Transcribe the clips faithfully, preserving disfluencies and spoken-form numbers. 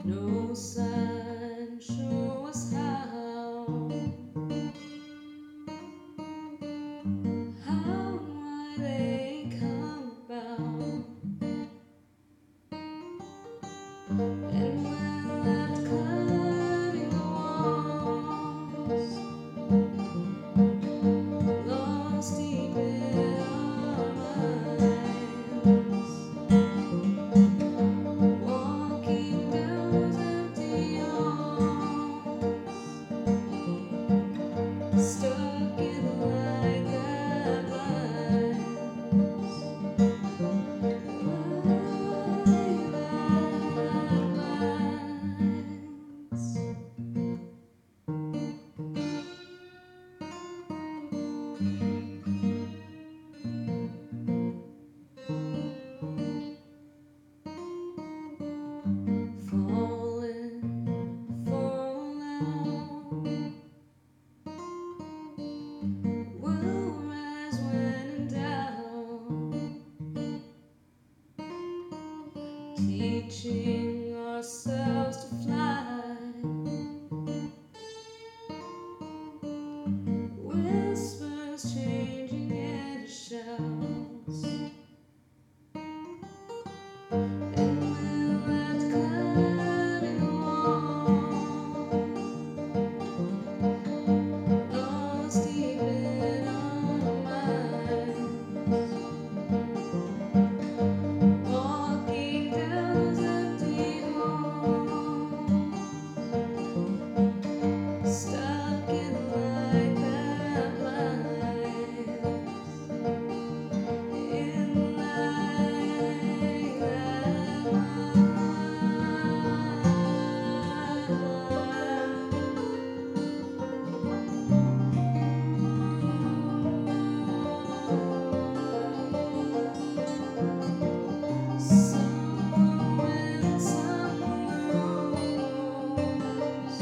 No sign show us how. How and why they come about. And we're left climbing the walls, lost deep in our minds, walking down those empty halls, stuck in the light that blinds. Light that blinds. Falling, falling out. We'll rise when in doubt, teaching ourselves to fly. Whispers changing into shouts, and we're left climbing the wall, lost deep in our minds, walking down those empty halls, stuck in the light that blinds. In the light that blinds. Some win, some lose.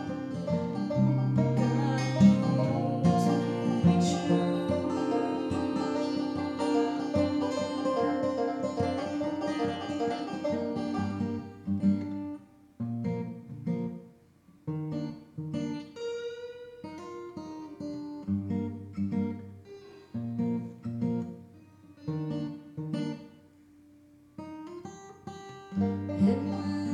God knows who we choose. And